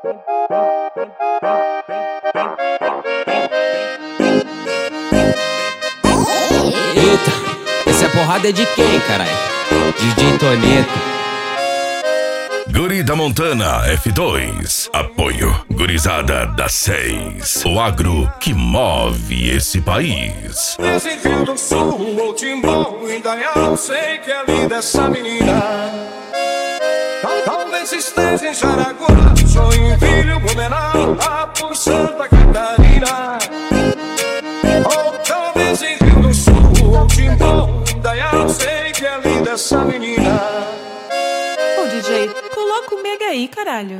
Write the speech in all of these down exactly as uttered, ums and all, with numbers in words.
Eita, essa porrada é de quem, caralho? D J Toneto. Guri da Montana F dois. Apoio Gurizada da seis. O agro que move esse país. Esse Rio do Sul, ou Timbó, Indaial, sei que é linda essa menina. Talvez esteja em Jaraguá, Joinville, Blumenau, lá por Santa Catarina. Ou talvez em Rio do Sul, ou Timbó, Indaial, sei que é linda essa menina. Ô D J, coloca o mega aí, caralho.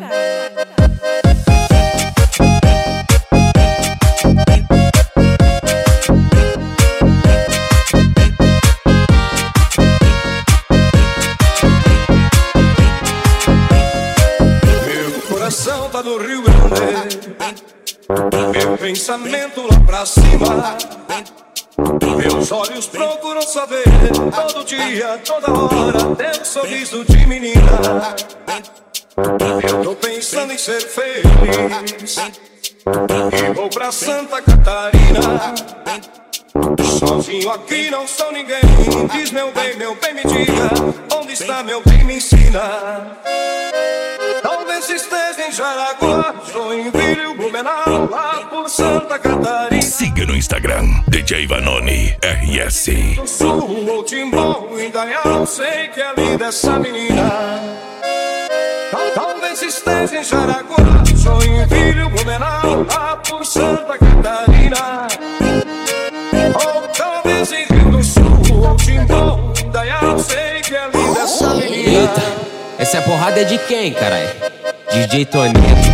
Meu coração tá no Rio Grande, meu pensamento lá pra cima. Meus olhos procuram saber, todo dia, toda hora, teu sorriso de menina. Eu tô pensando em ser feliz e vou pra Santa Catarina. Sozinho aqui não sou ninguém. Diz meu bem, meu bem, me diga, onde está meu bem, me ensina. Talvez esteja em Jaraguá, Joinville, Blumenau, lá por Santa Catarina. Siga no Instagram, D J Vanoni R S. Do Sul, ou Timbó, Indaial, sei que é linda essa menina. Talvez esteja em Jaraguá, Joinville, Blumenau, lá por Santa Catarina. Ou talvez em Rio do Sul, ou Timbó, Indaial, sei que é linda essa menina. Eita, essa porrada é de quem, caralho? D J Toneto.